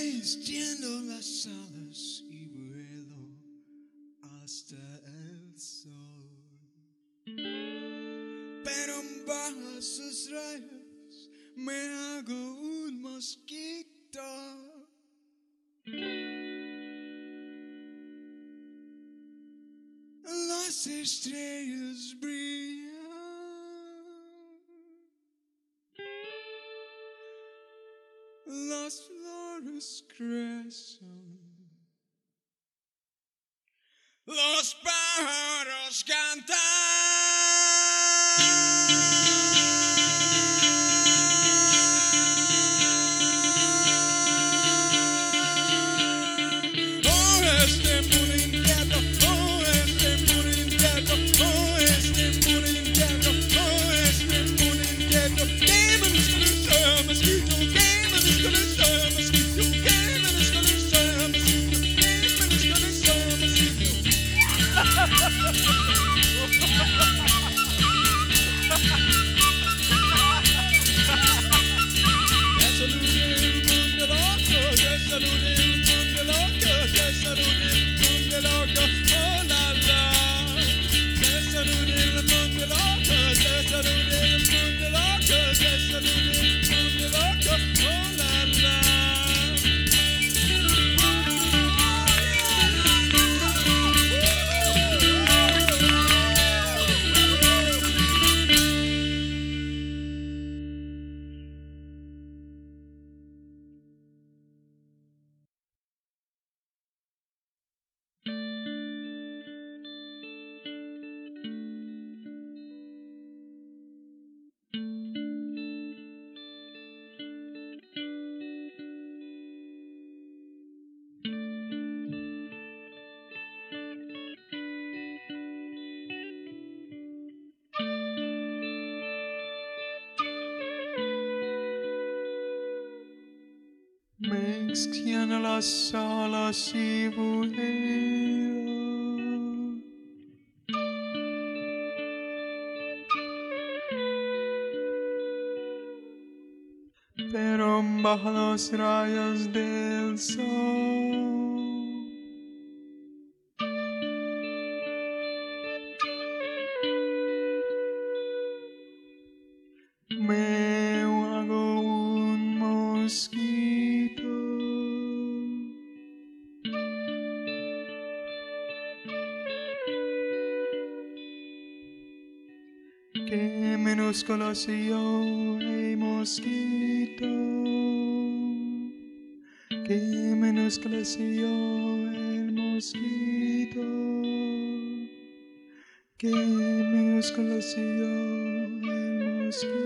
extiendo las alas y vuelo hasta el sol. Pero bajo sus rayos me hago un mosquito. Las estrellas brillan, las flores crecen, los pájaros cantan. Este mundo inquieto, este mundo inquieto, este mundo inquieto, este mundo inquieto. Demon is gonna serve a mosquito, demon is gonna serve a mosquito, demon is gonna serve a mosquito, demon is gonna serve a mosquito. Me extiendo las alas y vuelo. Pero bajo los rayos del sol me hago un mosquito. Qué minúsculo soy yo, el mosquito. Qué minúsculo soy yo, el mosquito. Qué minúsculo soy yo, el mosquito.